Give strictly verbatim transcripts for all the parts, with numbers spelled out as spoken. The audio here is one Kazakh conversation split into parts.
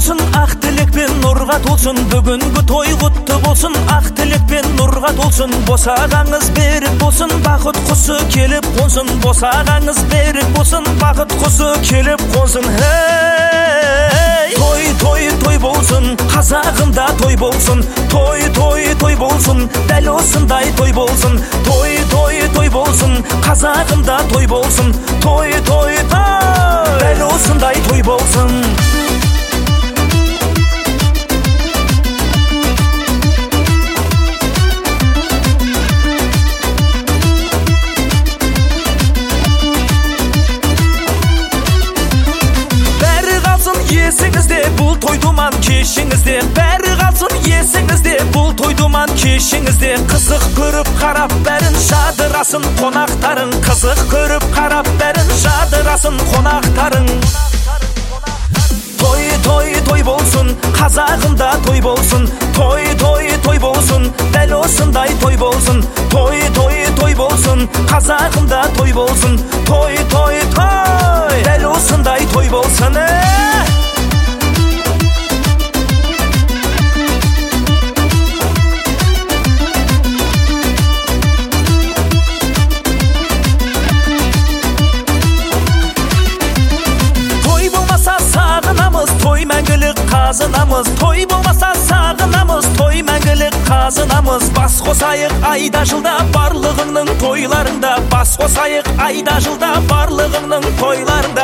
болсын, ақ тілекпен нұрға толсын. Бүгінгі той құтты болсын, ақ тілекпен нұрға толсын. Босағаңыз берік болсын, бақыт құсы келіп қонсын. Босағаңыз берік болсын, бақыт құсы келіп қонсын. Той, той, той болсын, қазағымда той болсын. Той, той, той болсын, дәл осындай той болсын. Той, той, той болсын, қазағымда той болсын. Той, той, той, дәл осындай той болсын. Есіңізде бұл тойдуман кешіңізде, бәрі қалсын есіңізде бұл тойдуман кешіңізде. Қызық көріп қарап бәрін жадырасын қонақтарың. Қызық көріп қарап бәрін жадырасын қонақтарың. Той, той, той болсын, қазағымда той болсын. Той, той, той болсын, дәл осындай той болсын. Той, той, той болсын, қазағымда той болсын. Той, той, той, дәл осындай той болсын. Той мәңгілік қазынамыз, той болмаса сағынамыз. Той мәңгілік қазынамыз. Бас қосайық айда жылда барлығыңның тойларында. Бас қосайық айда жылда барлығыңның тойларында.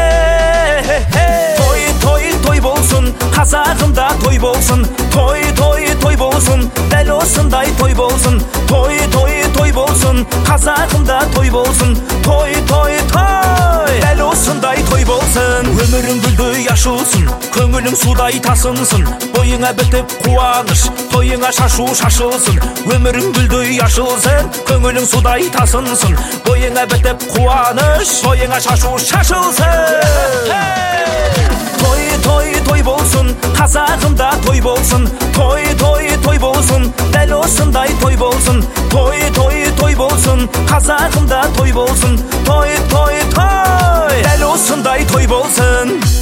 Той, той, той болсын, қазағымда той болсын. Той, той, той болсын, дәл осындай той болсын. Той, той, той болсын, қазағымда той болсын. Той, той, той, дәл осындай той болсын. Өмірің гүлдей ашылсын, көңілің судай тасынсын. Бойыңа бітіп қуаныш, тойыңа шашу шашылсын. Өмірің гүлдей ашылсын, көңілің судай тасынсын. Бойыңа бітіп қуаныш, тойыңа шашу шашылсын. Той, той, той болсын, қазағымда той болсын. Той, той, той болсын, дәл осындай той болсын. Той, той, той болсын, қазағымда той болсын. Той, той, той, дәл осындай той болсын.